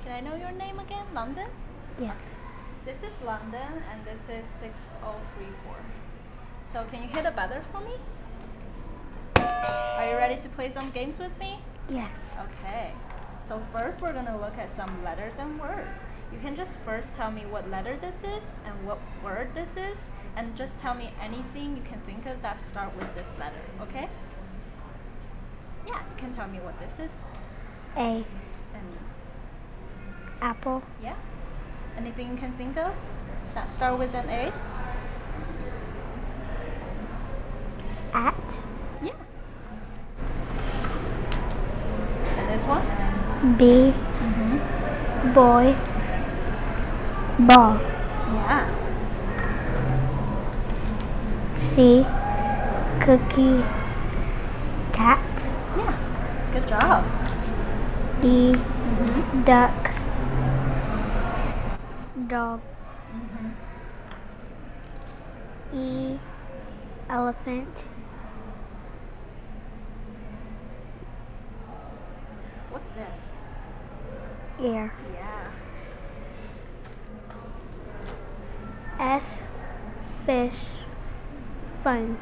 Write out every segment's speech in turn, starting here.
Can I know your name again? London? Yes. This is London and this is 6034. So can you hit a buzzer for me? Are you ready to play some games with me? Yes. Okay. So first we're gonna look at some letters and words. You can just first tell me what letter this is and what word this is, and just tell me anything you can think of that start with this letter, okay? Yeah, you can tell me what this is. A. And Apple. yeah? Anything you can think of that start with an A? At. Yeah. And this one? B. Boy. Ball. Yeah. C. Cookie. Cat. Yeah. Good job. D. Duck. Dog. E. Elephant. What's this? Ear. Yeah. F. Fish. Fun.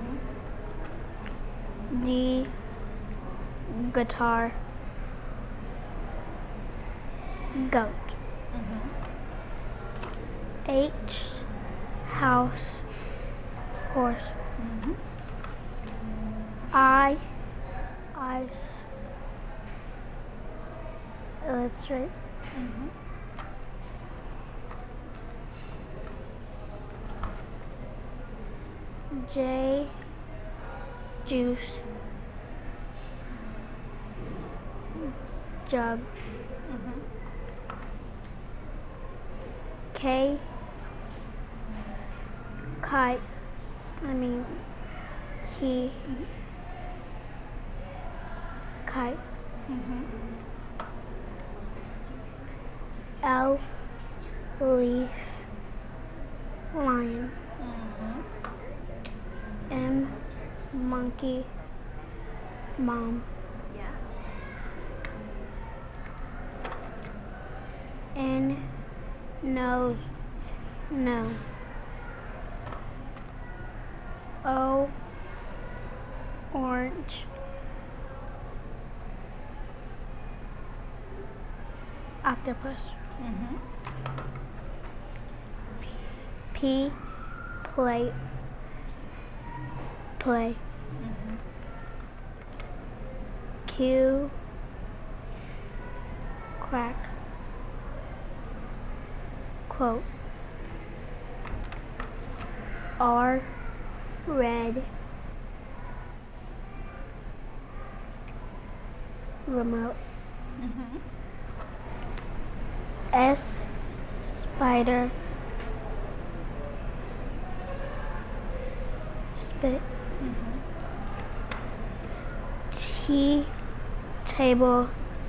G. Guitar. Goat. H. House. Horse. I. Ice. Illustrate. J. Juice. Jug. K. Kite. Key. Kite. L. Leaf. Lion. M. Monkey. Mom. Yeah. N. Nose. No. O. Orange. Octopus. P. Plate. Play. Q. Crack. Quote. R. Red. Remote. S. Spider. Spit. T. Table.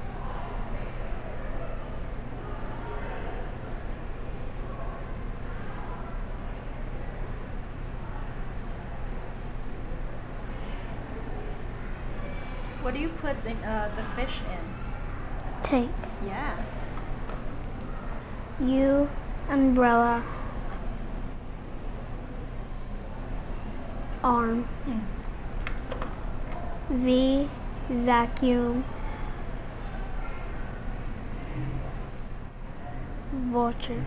What do you put the fish in? Tank. Yeah. U. Umbrella. Arm. V. Vacuum. Vulture.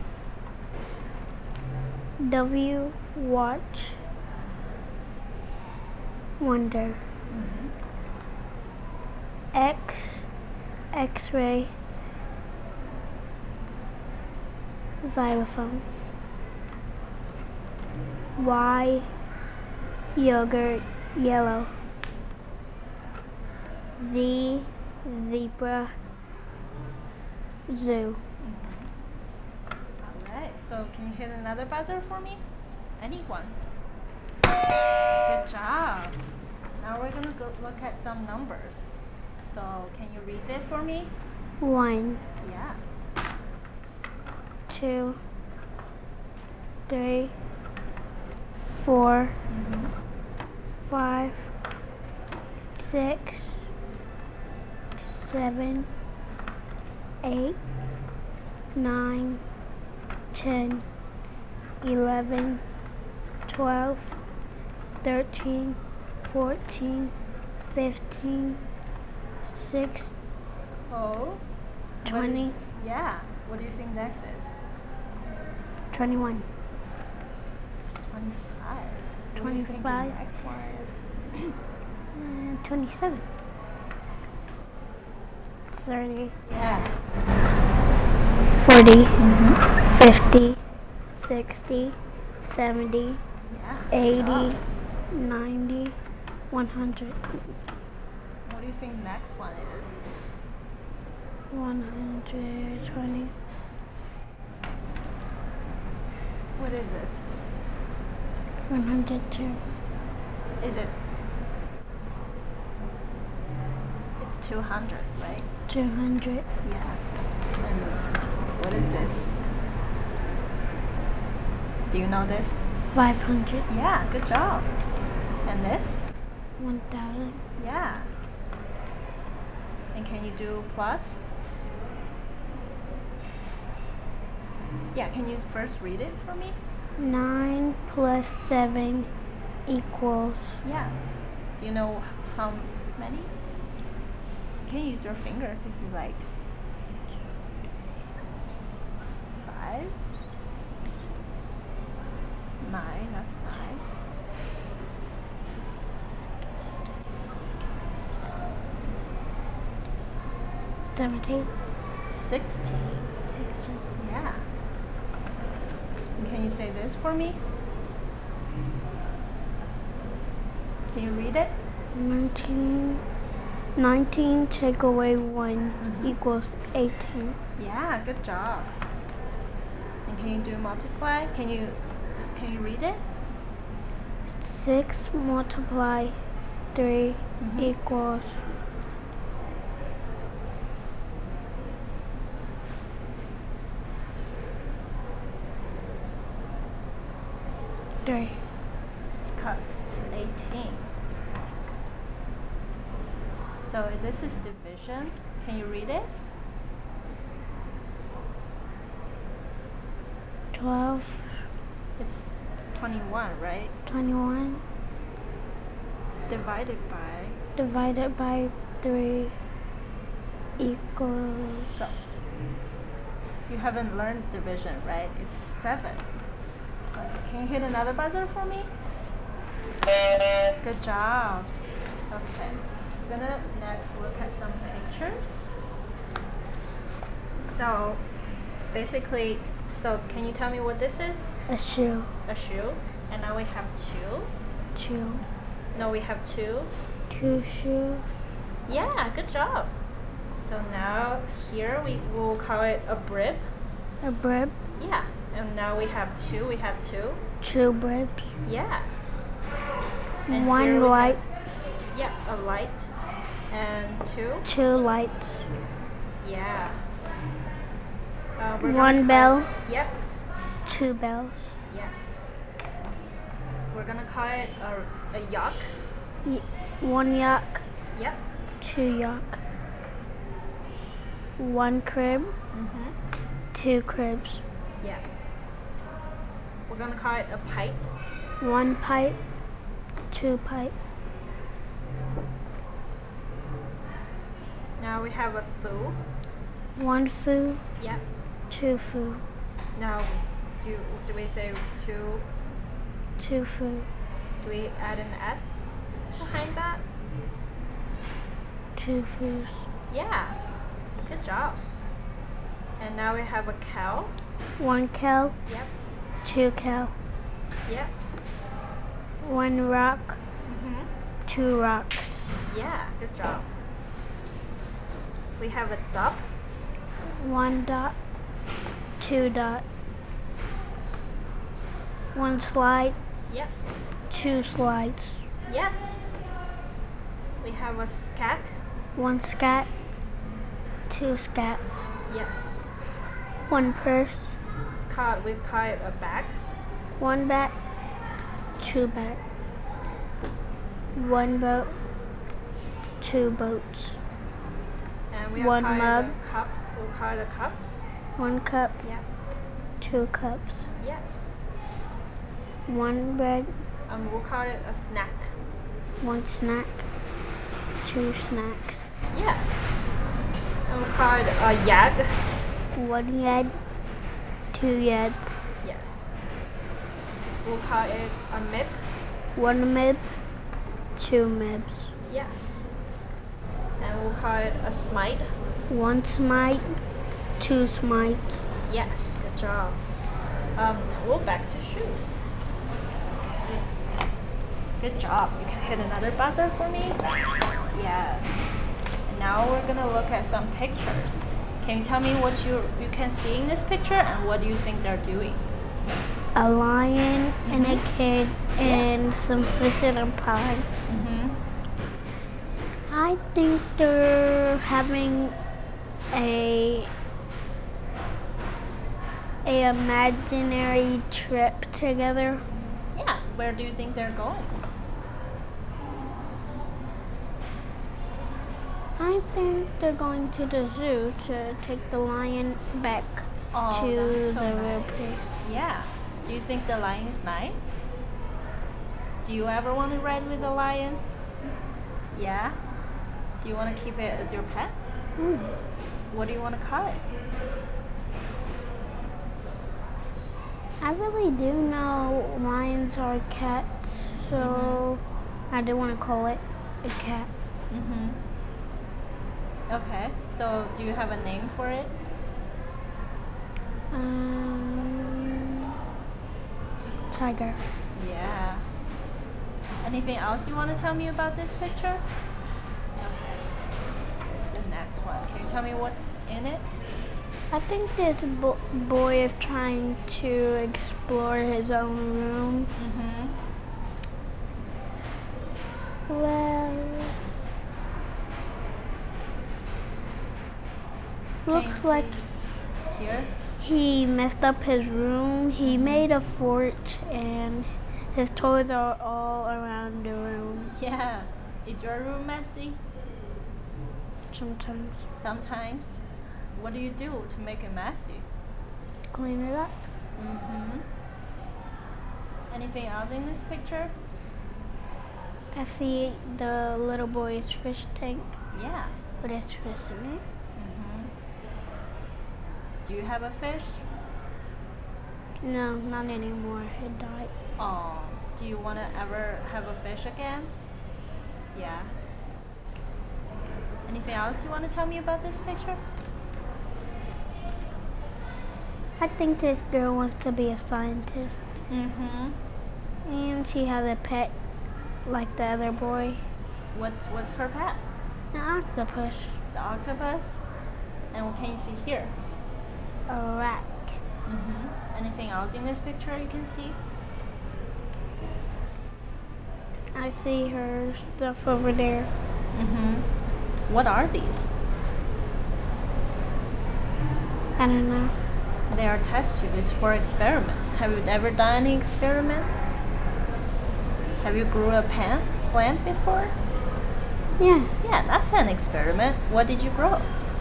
W. Watch. Wonder. X. X-ray. Xylophone. Y. Yogurt. Yellow. Z. Zebra. Zoo. Alright, so can you hit another buzzer for me? Any one. Good job. Now we're gonna go look at some numbers. So can you read it for me? 1, Yeah. 2, 3, 4, 5, 6, 7, 8, 9, 10, 11, 12, 13, 14, 15, 16, Oh. 20. Yeah. What do you think next is? 21. It's 25. What do you think the 25. next one is? 27. 30. Yeah. 40, 50, 60, 70, Yeah. 80, Good job. 90, 100, What do you think next one is? 120, What is this? 102, Is it? It's 200, right? 200, Yeah. And what is this? Do you know this? 500, Yeah, good job. And this? 1,000, Yeah. And can you do plus? Yeah, can you first read it for me? 9 plus 7 equals Yeah. Do you know how many? You can use your fingers if you like. 5. 9, that's 9. 17, 16. Yeah. And can you say this for me? Can you read it? 19 take away 1 Mhm. equals 18. Yeah, good job. And can you do multiply? Can you read it? 6 multiply 3 Mhm. equals 3. It's 18. So this is division. Can you read it? 12, It's 21, right? 21 Divided by. divided by 3 equals So you haven't learned division, right? It's 7. Can you hit another buzzer for me? Good job. Okay. We're gonna next look at some pictures. So basically, can you tell me what this is? a shoe, A shoe. And now we have 2. shoe, No, we have 2. 2 shoes, Yeah, good job. So now here we will call it a brib. a brib, Yeah. And now we have 2. We have 2. 2 bribs, Yes. And here 1 we light, have- yeah, a light. And 2. 2 lights, Yeah. We're gonna 1 call- bell, Yep. 2 bells, Yes. We're gonna call it a yak. 1 yak, Yep. 2 yak, 1 crib, Mhm. 2 cribs, Yeah. We're gonna call it a pint. 1 pipe, 2 pipe, Now we have a foo. 1 foo, Yep. 2 foo, Now do we say 2? 2 foo, Do we add an S behind that? 2 foos, Yeah. Good job. And now we have a cow. 1 cow, Yep. 2 cow, Yep. 1 rock, Mhm. 2 rocks, Yeah. Good job. We have a duck. 1 dot, 2 dot, 1 slide, Yep. 2 slides, Yes. We have a scat. 1 scat, 2 scats, Yes. 1 purse, We call it a bag. 1 bat, 2 bat, 1 boat, 2 boats, And we One call mug. it a cup. We'll call it a cup. 1 cup. Yeah. 2 cups. Yes. 1 bread. We'll call it a snack. 1 snack. 2 snacks. Yes. And we'll call it a yag. 1 yad. 2 yads. Yes. We'll call it a mib. 1 mib. 2 mibs. Yes. And we'll call it a smite. 1 smite. 2 smites. Yes, good job. We'll back to shoes. Good job. You can hit another buzzer for me? Yes. And now we're gonna look at some pictures. Can you tell me what you can see in this picture and what do you think they're doing? A lion and a kid and some fish in a pond. I think they're having a imaginary trip together. Yeah, where do you think they're going? I think they're going to the zoo to take the lion back Oh, to that's so the real nice. place. Yeah. Do you think the lion is nice? Do you ever want to ride with a lion? Yeah? Do you want to keep it as your pet? What do you want to call it? I really do know lions are cats, so I do want to call it a cat. Okay. So do you have a name for it? Tiger. Yeah. Anything else you want to tell me about this picture? Okay. Here's the next one. Can you tell me what's in it? I think this boy is trying to explore his own room. Well, Can looks you like see here. he messed up his room. He made a fort and his toys are all around the room. Yeah. Is your room messy? Sometimes Sometimes. What do you do to make it messy? clean it up. Anything else in this picture? I see the little boy's fish tank, Yeah. but it's fish in it. Do you have a fish? No, not anymore. It died. Oh. Do you want to ever have a fish again? Yeah. Anything else you want to tell me about this picture? I think this girl wants to be a scientist, and she has a pet like the other boy, What's her pet? an octopus, The octopus? And what can you see here? a rat. Anything else in this picture you can see? I see her stuff over there. What are these? I don't know. They are test tubes. It's for experiment. Have you ever done any experiment? Have you grew a plant before? Yeah, Yeah, that's an experiment. What did you grow?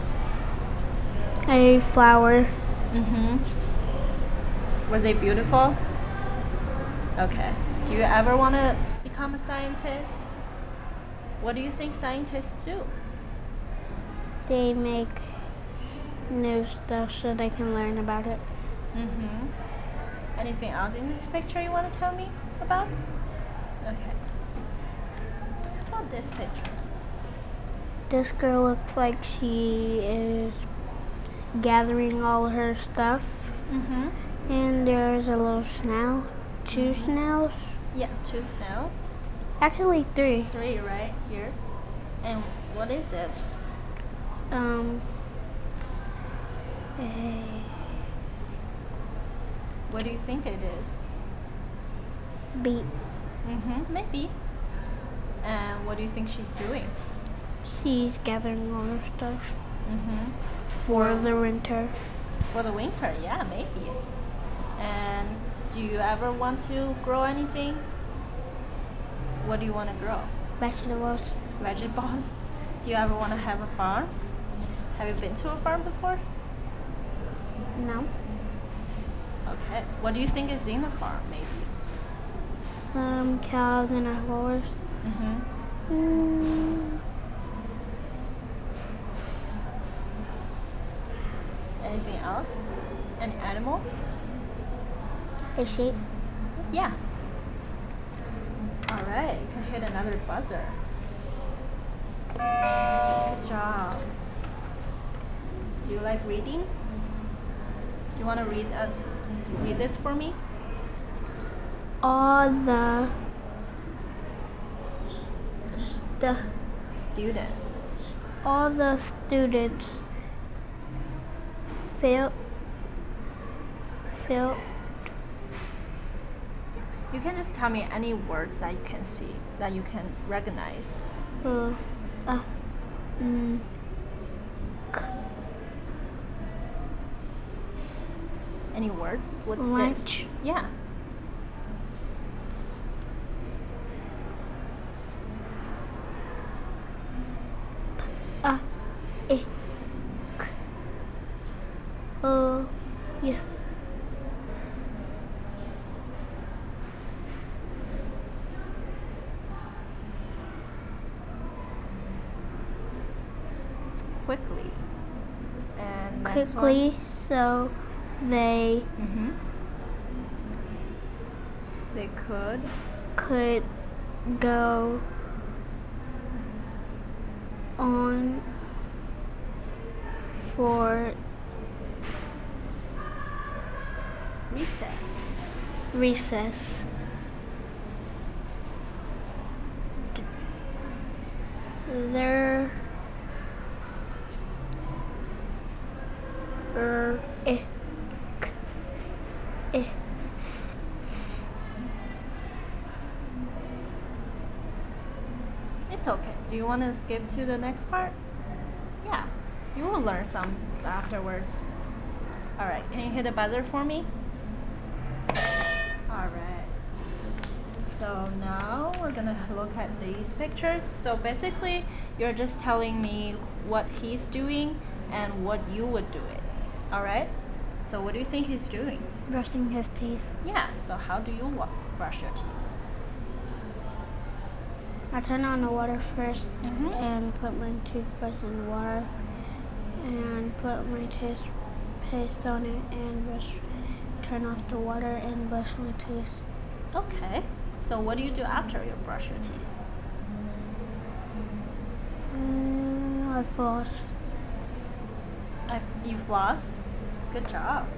a flower. Were they beautiful? Okay. Do you ever want to become a scientist? What do you think scientists do? They make new stuff so they can learn about it. Anything else in this picture you want to tell me about? Okay. How about this picture? This girl looks like she is gathering all her stuff, and there's a little snail, 2 snails, Yeah, 2 snails. actually 3. 3 right here. And what is this? What do you think it is? Bee. Maybe. And what do you think she's doing? She's gathering all her stuff for the winter. For the winter, yeah, maybe. And do you ever want to grow anything? What do you want to grow? Vegetables. Vegetables? Do you ever want to have a farm? Have you been to a farm before? No. Okay. What do you think is in the farm, maybe? Cows and a horse. Anything else? Any animals? A sheep. Yeah. Alright, you can hit another buzzer. Good job. Do you like reading? Do you want to read this for me? All the Students. all the students filled You can just tell me any words that you can see, that you can recognize. Any words? What's lunch. this? Yeah. Yeah. It's quickly. And next Quickly, one. so they They could go on for recess. There It's okay. Do you want to skip to the next part? Yeah. You will learn some afterwards. Alright, can you hit the buzzer for me? Alright. So now we're gonna look at these pictures. So basically, you're just telling me what he's doing and what you would do it. Alright? So what do you think he's doing? brushing his teeth. Yeah, so how do you brush your teeth? I turn on the water first Mhm. and put my toothbrush in the water and put my toothpaste on it and turn off the water and brush my teeth. Okay. So what do you do after you brush your teeth? I floss. You floss? Good job.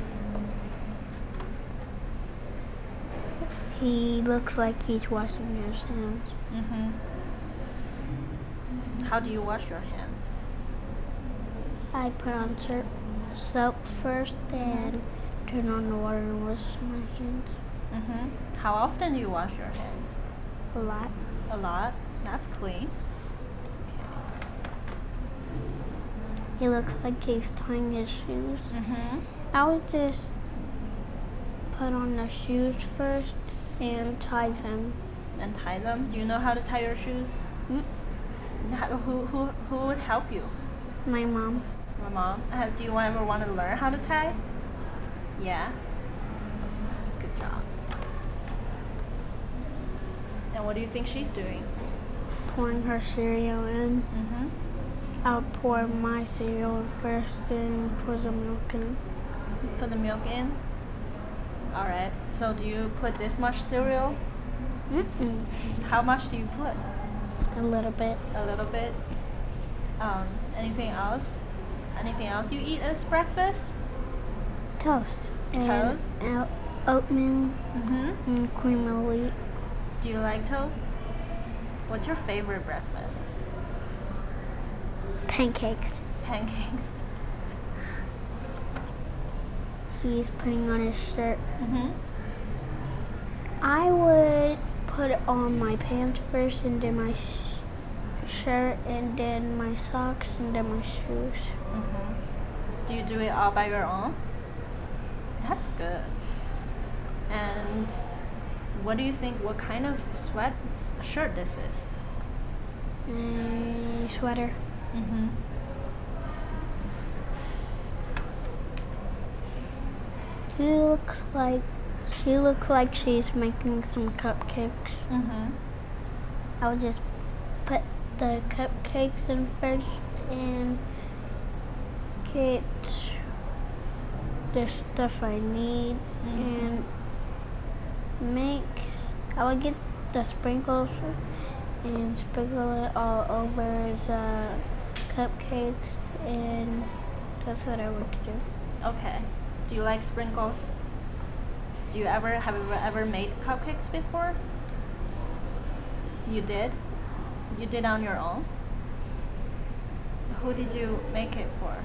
He looks like he's washing his hands. How do you wash your hands? I put on soap first and turn on the water and wash my hands. How often do you wash your hands? A lot. A lot? That's clean. He looks like he's tying his shoes. Okay. I would just put on the shoes first and tie them. And tie them? Do you know how to tie your shoes? Who would help you? My mom. My mom. Do you ever want to learn how to tie? Yeah. Good job. And what do you think she's doing? Pouring her cereal in. I'll pour my cereal first and pour the milk in. Put the milk in. Alright. So do you put this much cereal? How much do you put? A little bit. A little bit. Anything else? Anything else you eat as breakfast? Toast. Toast? And oatmeal and cream of wheat. Do you like toast? What's your favorite breakfast? Pancakes. Pancakes. He's putting on his shirt. I would put on my pants first and then my shirt and then my socks and then my shoes. Do you do it all by your own? That's good. And what do you think, what kind of shirt this is? Sweater. She looks like she's making some cupcakes. I'll just put the cupcakes in first and get the stuff I need and I will get the sprinkles and sprinkle it all over the cupcakes, and that's what I want to do. Okay. Do you like sprinkles? Have you ever made cupcakes before? You did? You did on your own? Who did you make it for?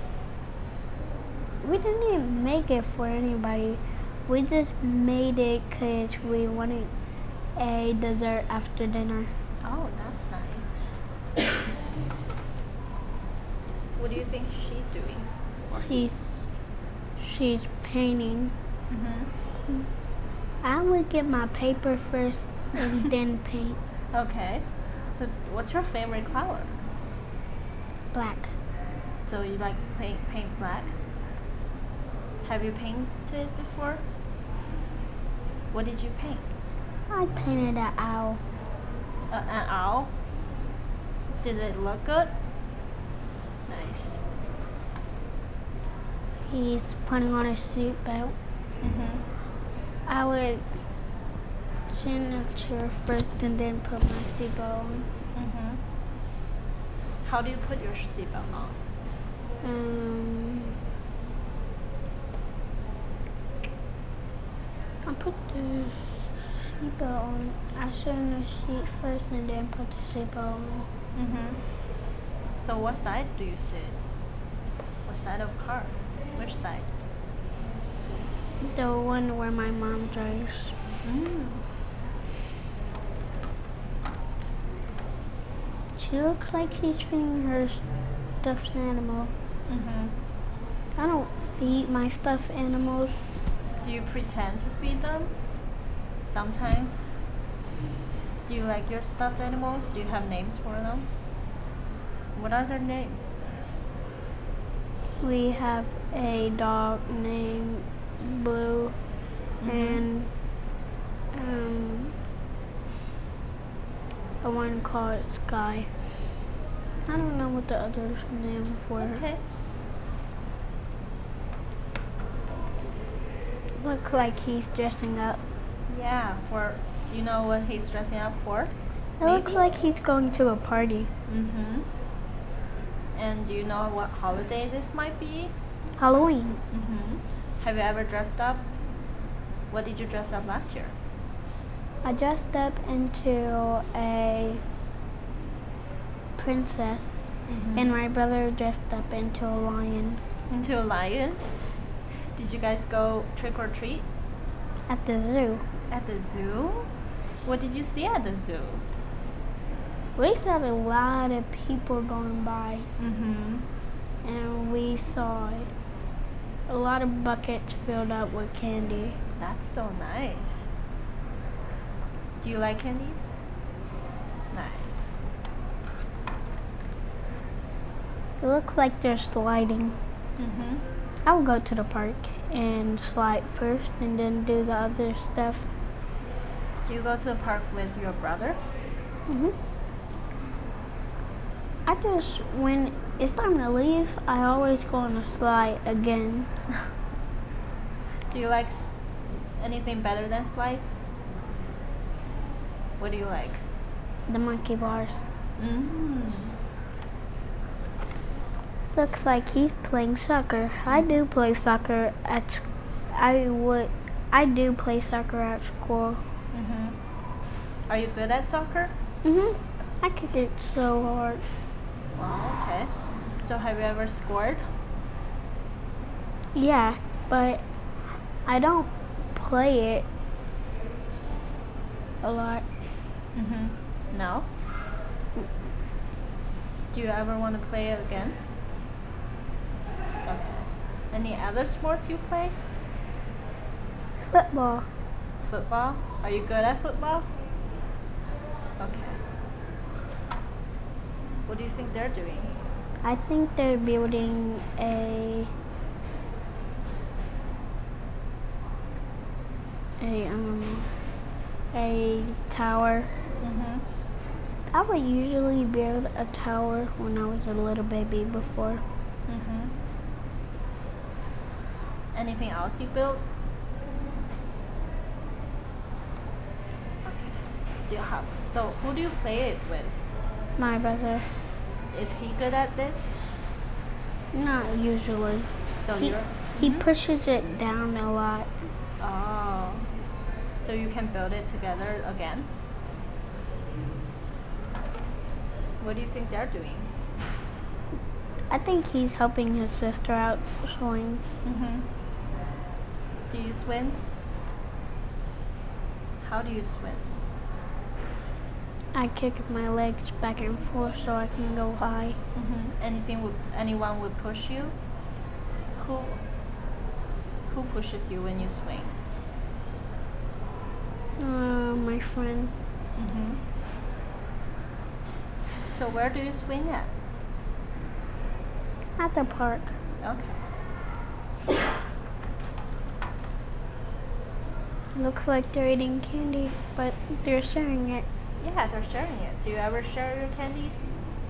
We didn't even make it for anybody. We just made it because we wanted a dessert after dinner. Oh, that's nice. What do you think she's doing? She's painting. I would get my paper first and then paint. Okay. So what's your favorite color? Black. So you like paint black? Have you painted before? What did you paint? I painted an owl. An owl? Did it look good? Nice. He's putting on his seatbelt. I would change the chair first and then put my seatbelt on. How do you put your seatbelt on? I put the seatbelt on. I sit in the seat first and then put the seatbelt on. So what side do you sit? What side of car? Which side? The one where my mom drives. She looks like she's feeding her stuffed animal. I don't feed my stuffed animals. Do you pretend to feed them? Sometimes. Do you like your stuffed animals? Do you have names for them? What are their names? We have a dog named Blue and a one called Sky. I don't know what the other's name for. Okay. Looks like he's dressing up. Yeah, do you know what he's dressing up for? It looks like he's going to a party. And do you know what holiday this might be? Halloween. Have you ever dressed up? What did you dress up last year? I dressed up into a princess, and my brother dressed up into a lion. Into a lion? Did you guys go trick or treat? At the zoo. At the zoo? What did you see at the zoo? We saw a lot of people going by, and we saw a lot of buckets filled up with candy. That's so nice. Do you like candies? Nice. It looks like they're sliding. I will go to the park and slide first and then do the other stuff. Do you go to the park with your brother? When it's time to leave, I always go on a slide again. Do you like anything better than slides? What do you like? The monkey bars. Looks like he's playing soccer. I do play soccer I do play soccer at school. Are you good at soccer? I kick it so hard. Wow, okay. So have you ever scored? Yeah, but I don't play it a lot. No? Do you ever want to play it again? Okay. Any other sports you play? Football. Football? Are you good at football? Okay. What do you think they're doing? I think they're building a a tower. I would usually build a tower when I was a little baby before. Anything else you built? So who do you play it with? My brother. Is he good at this? Not usually. So he pushes it down a lot. Oh, so you can build it together again? What do you think they're doing? I think he's helping his sister out swim. Do you swim? How do you swim? I kick my legs back and forth so I can go high. Anyone would push you? Who pushes you when you swing? My friend. So where do you swing at? At the park. Okay. Looks like they're eating candy, but they're sharing it. Yeah, they're sharing it. Do you ever share your candies?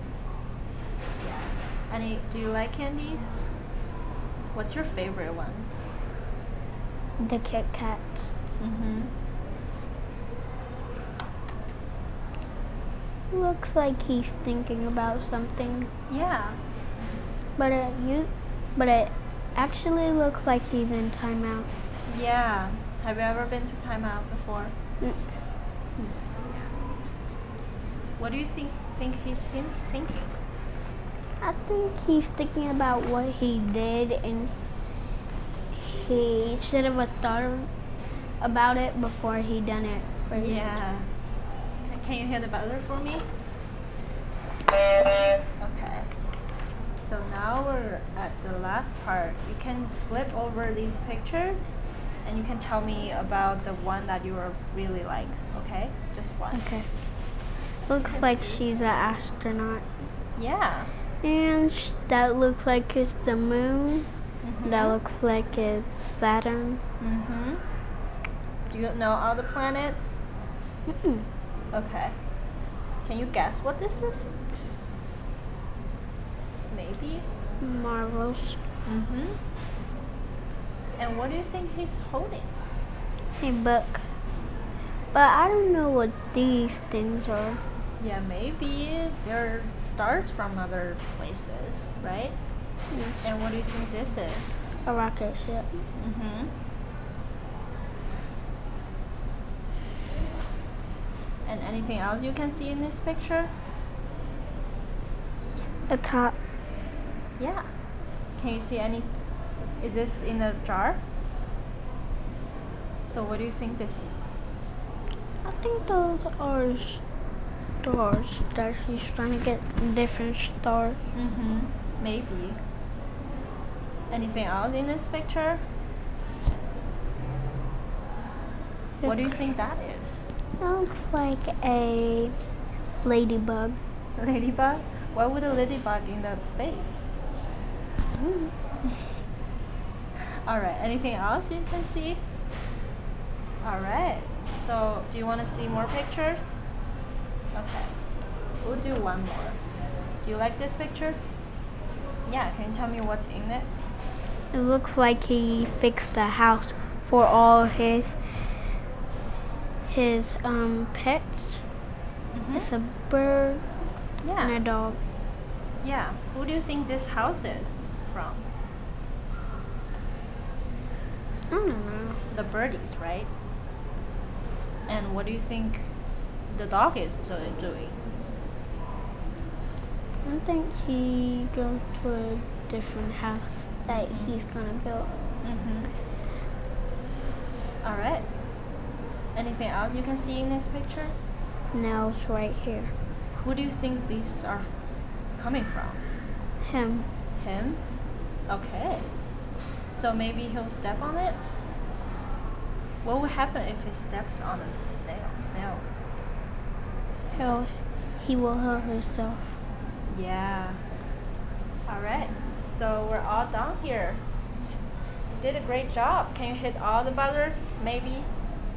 Yeah. Do you like candies? What's your favorite ones? The Kit Kats. Looks like he's thinking about something. Yeah. But it actually looks like he's in timeout. Yeah. Have you ever been to timeout before? What do you think he's thinking? I think he's thinking about what he did, and he should have thought about it before he done it first. Yeah. Can you hear the buzzer for me? Okay. So now we're at the last part. You can flip over these pictures and you can tell me about the one that you really like, okay? Just one. Okay. Looks like she's an astronaut. Yeah. And that looks like it's the moon. That looks like it's Saturn. Do you know all the planets? Okay. Can you guess what this is? Maybe? Mars. And what do you think he's holding? A book. But I don't know what these things are. Yeah, maybe they're stars from other places, right? Yes. And what do you think this is? A rocket ship. And anything else you can see in this picture? A top. Yeah. Can you see any? Is this in a jar? So what do you think this is? I think those are stars that she's trying to get different stars. Maybe. Anything else in this picture? What do you think that is? It looks like a ladybug. Ladybug? Why would a ladybug in the space? Alright, anything else you can see? Alright, so do you want to see more pictures? Okay, we'll do one more. Do you like this picture? Yeah, can you tell me what's in it? It looks like he fixed the house for all his pets. It's a bird and a dog. Yeah, who do you think this house is from? I don't know. The birdies, right? And what do you think the dog is doing? I think he goes to a different house that he's gonna build. Alright. Anything else you can see in this picture? Nails right here. Who do you think these are coming from? Him. Him? Okay. So maybe he'll step on it? What would happen if he steps on the nails? He will hurt himself. Yeah. Alright. So we're all done here. You did a great job. Can you hit all the buzzers? Maybe?